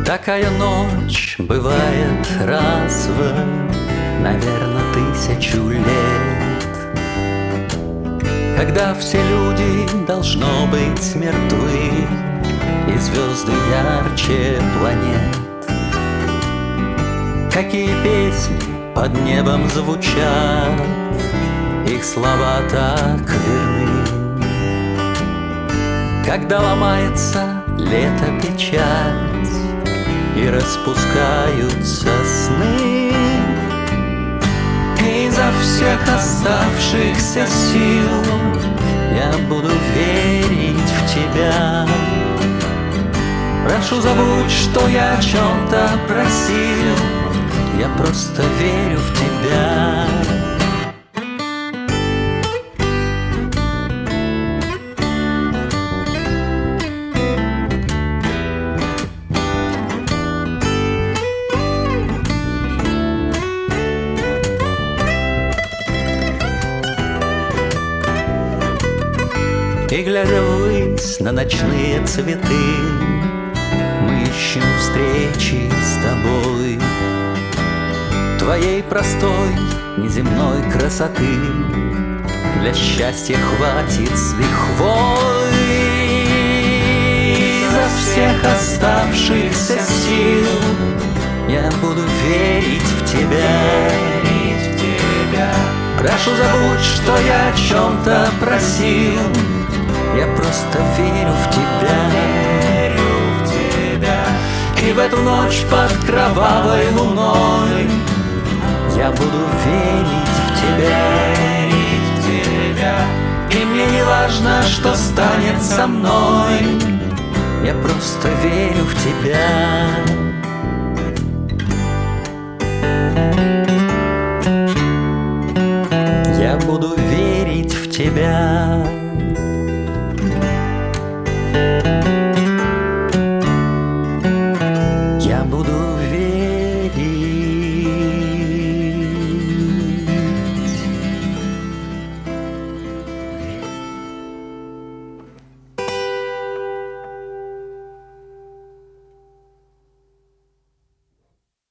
Такая ночь бывает раз в, наверно, 1000 лет, когда все люди, должно быть, мертвы, и звезды ярче планет. Какие песни под небом звучат, их слова так верны. Когда ломается лето-печать и распускаются сны, изо всех оставшихся сил я буду верить в тебя. Прошу, забудь, что я о чем-то просил, я просто верю в тебя. И глядя ввысь на ночные цветы, мы ищем встречи с тобой, твоей простой неземной красоты. Для счастья хватит с лихвой. За всех оставшихся сил я буду верить в тебя. Прошу, забудь, что я о чем-то просил, я просто верю в тебя. И в эту ночь под кровавой луной я буду верить в тебя. И мне не важно, что станет со мной, я просто верю в тебя. Я буду верить в тебя.